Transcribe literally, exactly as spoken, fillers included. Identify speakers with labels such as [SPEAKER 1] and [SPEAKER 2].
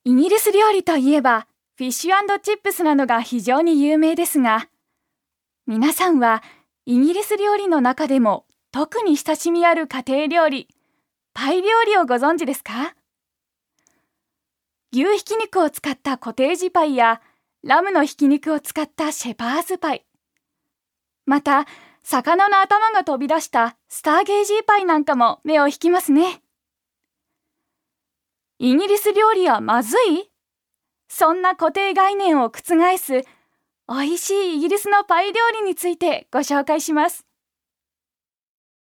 [SPEAKER 1] イギリス料理といえば、フィッシュ&チップスなどが非常に有名ですが、皆さんはイギリス料理の中でも特に親しみある家庭料理、パイ料理をご存知ですか？牛ひき肉を使ったコテージパイや、ラムのひき肉を使ったシェパーズパイ、また、魚の頭が飛び出したスターゲージーパイなんかも目を引きますね。イギリス料理はまずい？そんな固定概念を覆す、おいしいイギリスのパイ料理についてご紹介します。